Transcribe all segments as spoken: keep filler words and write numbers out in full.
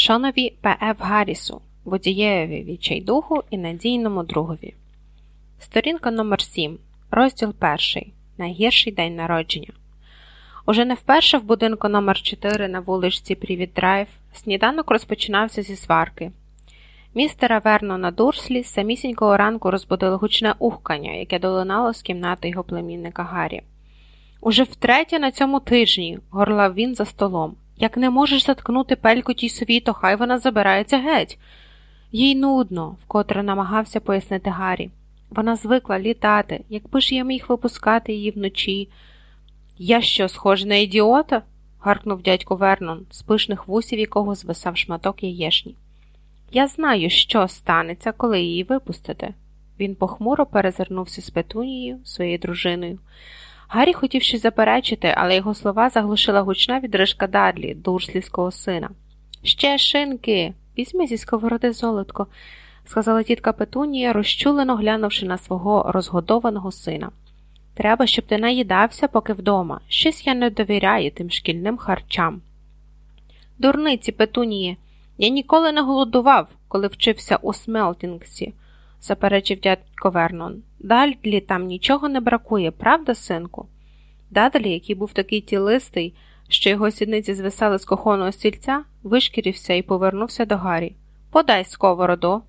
Шонові П Ф Гаррісу, водієві відчайдуху і надійному другові. Сторінка номер сім, розділ перший. Найгірший день народження. Уже не вперше в будинку номер чотири на вуличці Привіт Драйв сніданок розпочинався зі сварки. Містера Вернона Дурслі з самісінького ранку розбудило гучне ухкання, яке долинало з кімнати його племінника Гаррі. «Уже втретє на цьому тижні», – горлав він за столом. «Як не можеш заткнути пельку тій сові, то хай вона забирається геть». «Їй нудно», – вкотре намагався пояснити Гаррі. «Вона звикла літати. Якби ж я міг випускати її вночі». «Я що, схожий на ідіота?» – гаркнув дядько Вернон, з пишних вусів якого звисав шматок яєшні. «Я знаю, що станеться, коли її випустите». Він похмуро перезирнувся з Петунією, своєю дружиною. Гаррі хотів щось заперечити, але його слова заглушила гучна відрижка Дадлі, дурслівського сина. «Ще шинки! Візьми зі сковороди золотко», – сказала тітка Петунія, розчулено глянувши на свого розгодованого сина. «Треба, щоб ти наїдався, поки вдома. Щось я не довіряю тим шкільним харчам». «Дурниці, Петуніє! Я ніколи не голодував, коли вчився у Смелтінгсі», – заперечив дядько Вернон. «Дадлі там нічого не бракує, правда, синку?» Дадлі, який був такий тілистий, що його сідниці звисали з кухонного стільця, вишкірився і повернувся до Гаррі. «Подай сковороду».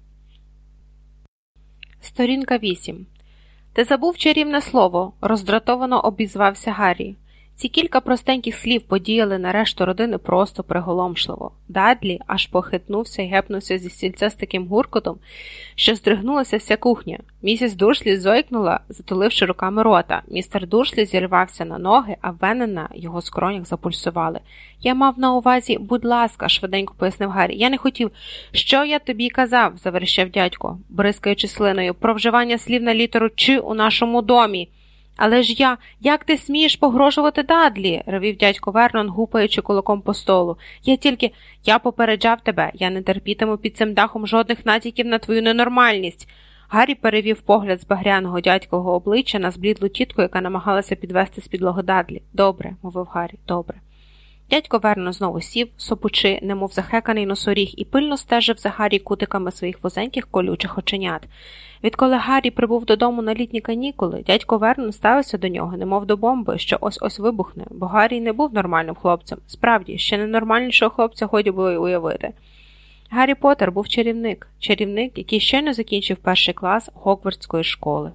Сторінка вісім. «Ти забув чарівне слово», – роздратовано обізвався Гаррі. Ці кілька простеньких слів подіяли на решту родини просто приголомшливо. Дадлі аж похитнувся і гепнувся зі стільця з таким гуркотом, що здригнулася вся кухня. Місіс Дурслі зойкнула, затуливши руками рота. Містер Дурслі зірвався на ноги, а вени на його скронях запульсували. «Я мав на увазі, будь ласка», – швиденько пояснив Гаррі. «Я не хотів». «Що я тобі казав?» – заверещав дядько, бризкаючи слиною. «Про вживання слів на літеру «Ч» у нашому домі». «Але ж я... Як ти смієш погрожувати Дадлі?» – ревів дядько Вернон, гупаючи кулаком по столу. «Я тільки... Я попереджав тебе. Я не терпітиму під цим дахом жодних натяків на твою ненормальність». Гаррі перевів погляд з багряного дядькового обличчя на зблідлу тітку, яка намагалася підвести з підлоги Дадлі. «Добре», – мовив Гаррі, – «добре». Дядько Вернон знову сів, сопучи, немов захеканий носоріг, і пильно стежив за Гаррі кутиками своїх вузеньких колючих оченят. Відколи Гаррі прибув додому на літні канікули, дядько Вернон ставився до нього, немов до бомби, що ось-ось вибухне, бо Гаррі не був нормальним хлопцем. Справді, ще ненормальнішого хлопця годі було й уявити. Гаррі Поттер був чарівник, чарівник, який щойно закінчив перший клас Гогвартської школи.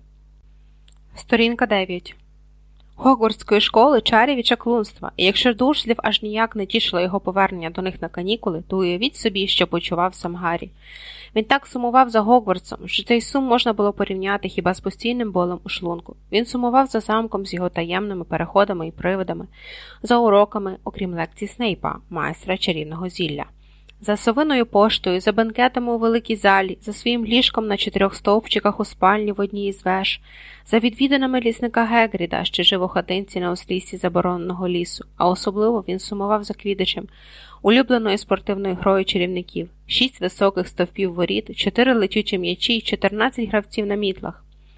Сторінка дев'ять. Гогвартської школи чарів і чаклунства, і якщо Дурслів аж ніяк не тішило його повернення до них на канікули, то уявіть собі, що почував сам Гаррі. Він так сумував за Гогвартсом, що цей сум можна було порівняти хіба з постійним болем у шлунку. Він сумував за замком з його таємними переходами і привидами, за уроками, окрім лекцій Снейпа, майстра чарівного зілля. За совиною поштою, за бенкетами у великій залі, за своїм ліжком на чотирьох стовпчиках у спальні в одній із веж, за відвіданими лісника Гегріда, що жив у хатинці на узліссі забороненого лісу, а особливо він сумував за Квіддичем, улюбленою спортивною грою чарівників, шість високих стовпів воріт, чотири летючі м'ячі й чотирнадцять гравців на мітлах.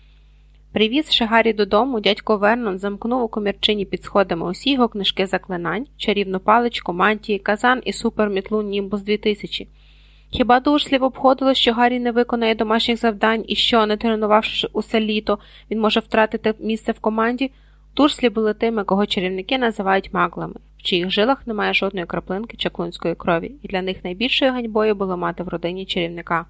Привізши Гаррі додому, дядько Вернон замкнув у комірчині під сходами усі його книжки заклинань, чарівну паличку, мантії, казан і супермітлу Німбус дві тисячі. Хіба Дурслів обходило, що Гаррі не виконає домашніх завдань і що, не тренувавши усе літо, він може втратити місце в команді? Дурслі були тими, кого чарівники називають маглами, в чиїх жилах немає жодної краплинки чаклунської крові, і для них найбільшою ганьбою було мати в родині чарівника.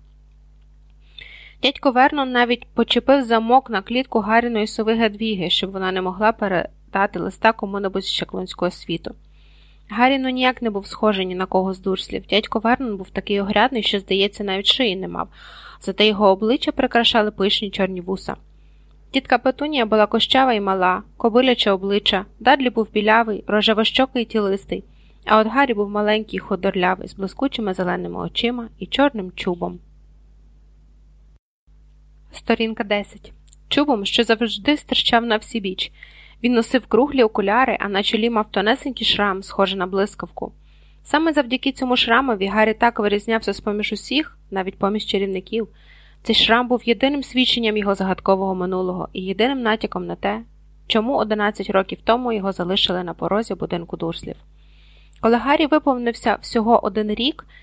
Дядько Вернон навіть почепив замок на клітку Гарріної сови Гедвіги, щоб вона не могла передати листа кому-небудь з чаклунського світу. Гаррі ну ніяк не був схожий ні на кого з Дурслів. Дядько Вернон був такий огрядний, що, здається, навіть шиї не мав, зате його обличчя прикрашали пишні чорні вуса. Тітка Петунія була кощава і мала, кобиляче обличчя, Дадлі був білявий, рожевощокий і тілистий, а от Гаррі був маленький, худорлявий, з блискучими зеленими очима і чорним чубом. Сторінка десять. Чубом, що завжди стирчав на всібіч. Він носив круглі окуляри, а на чолі мав тонесенький шрам, схожий на блискавку. Саме завдяки цьому шрамові Гаррі так вирізнявся з-поміж усіх, навіть поміж чарівників. Цей шрам був єдиним свідченням його загадкового минулого і єдиним натяком на те, чому одинадцять років тому його залишили на порозі будинку Дурслів. Коли Гаррі виповнився всього один рік,